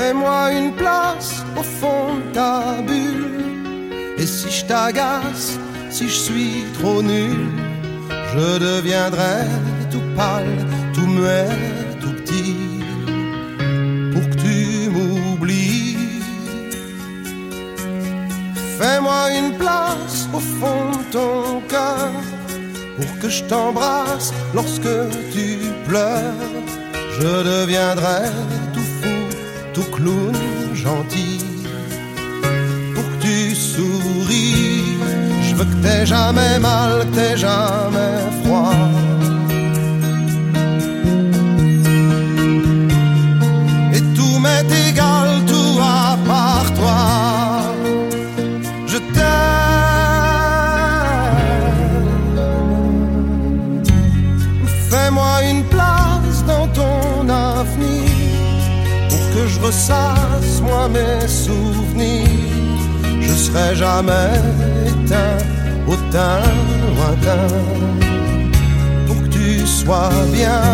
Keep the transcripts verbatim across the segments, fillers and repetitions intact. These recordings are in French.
Fais-moi une place au fond de ta bulle. Et si je t'agace, si je suis trop nul, je deviendrai tout pâle, tout muet, tout petit, pour que tu m'oublies. Fais-moi une place au fond de ton cœur, pour que je t'embrasse lorsque tu pleures. Je deviendrai tout fou, tout clown gentil, pour que tu souris. Je veux que t'aies jamais mal, que t'aies jamais froid. Et tout m'est égal, tout à part toi. Je t'aime. Fais-moi une place dans ton avenir, pour que je ressasse moi mes souvenirs. Je serai jamais éteint au teint lointain, pour que tu sois bien.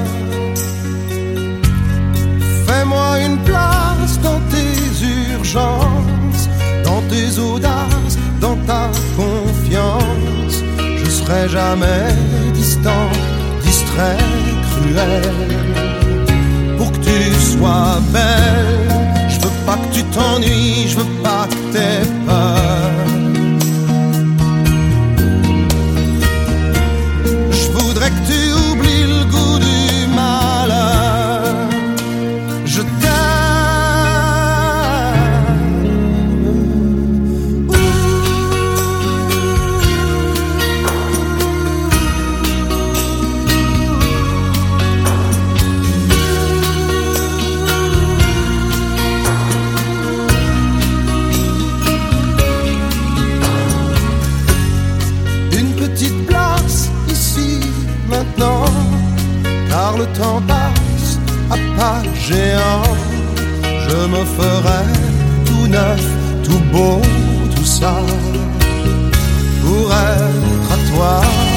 Fais-moi une place dans tes urgences, dans tes audaces, dans ta confiance. Je serai jamais distant, distrait, cruel, pour que tu sois belle. Je veux pas que tu t'ennuies, je veux pas que t'aies peur. Je voudrais que tu oublies le goût du malheur. Je car le temps passe à pas géant. Je me ferai tout neuf, tout beau, tout ça, pour être à toi.